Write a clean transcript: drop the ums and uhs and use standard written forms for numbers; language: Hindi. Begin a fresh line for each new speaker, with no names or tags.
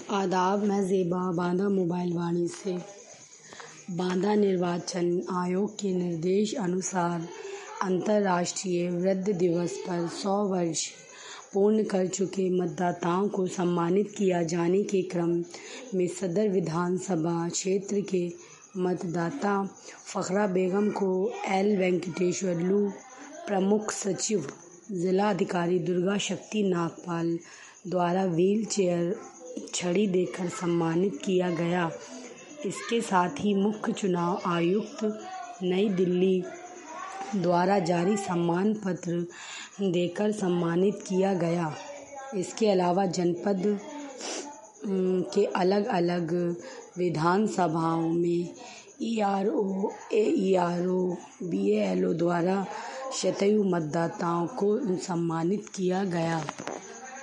आदाब। मैं ज़ेबा बांदा मोबाइल वाणी से। बांदा निर्वाचन आयोग के निर्देश अनुसार अंतर्राष्ट्रीय वृद्ध दिवस पर 100 वर्ष पूर्ण कर चुके मतदाताओं को सम्मानित किया जाने के क्रम में सदर विधानसभा क्षेत्र के मतदाता फ़खरा बेगम को एल वेंकटेश्वरलू, प्रमुख सचिव जिला अधिकारी दुर्गा शक्ति नागपाल द्वारा व्हील चेयर छड़ी देकर सम्मानित किया गया। इसके साथ ही मुख्य चुनाव आयुक्त नई दिल्ली द्वारा जारी सम्मान पत्र देकर सम्मानित किया गया। इसके अलावा जनपद के अलग अलग विधानसभाओं में ERO, AERO, BALO द्वारा शतायु मतदाताओं को सम्मानित किया गया।